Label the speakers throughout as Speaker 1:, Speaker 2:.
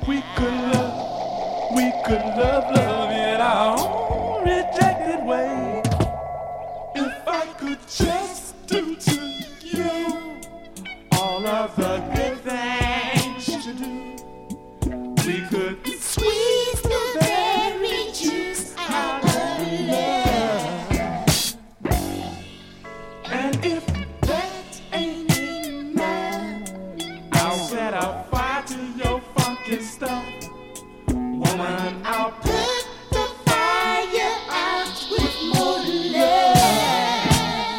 Speaker 1: We could love in our own rejected way. If I could just do to you all of the good things you do, we could squeeze the very juice out of love. And if that ain't enough, I'll set a fire to your funky stuff. Woman, I'll put the fire out with more love.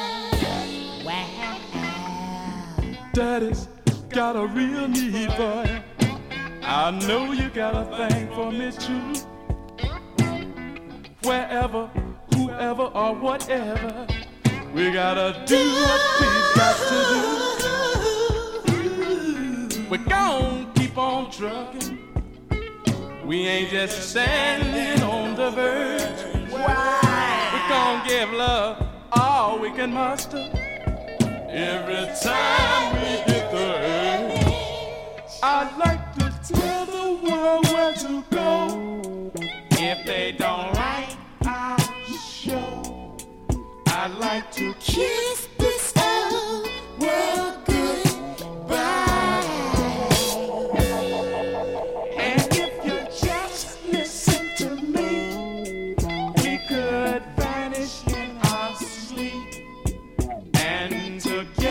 Speaker 1: Wow. Daddy's got a real need for you. I know you got a thing for me too. Wherever, whoever, or whatever, we gotta do what we've got to do. We're gonna keep on trucking. We ain't just standing on the verge. Why? We're gonna give love all we can muster. Every time we hit the edge, I'd like to tell the world where to go. If they don't like our show, I'd like to kiss this whole world goodbye. Together